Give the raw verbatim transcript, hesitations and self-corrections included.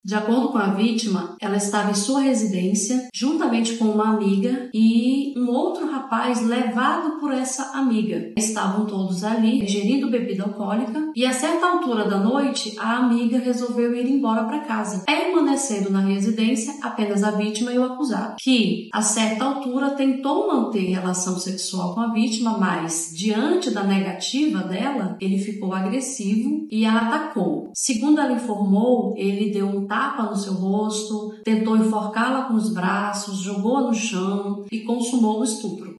De acordo com a vítima, ela estava em sua residência, juntamente com uma amiga e um outro rapaz levado por essa amiga. Estavam todos ali, ingerindo bebida alcoólica, e a certa altura da noite, a amiga resolveu ir embora para casa, permanecendo na residência apenas a vítima e o acusado, que, a certa altura, tentou manter relação sexual com a vítima, mas, diante da negativa dela, ele ficou agressivo e a atacou. Segundo ela informou, ele deu um tapa no seu rosto, tentou enforcá-la com os braços, jogou-a no chão e consumou o estupro.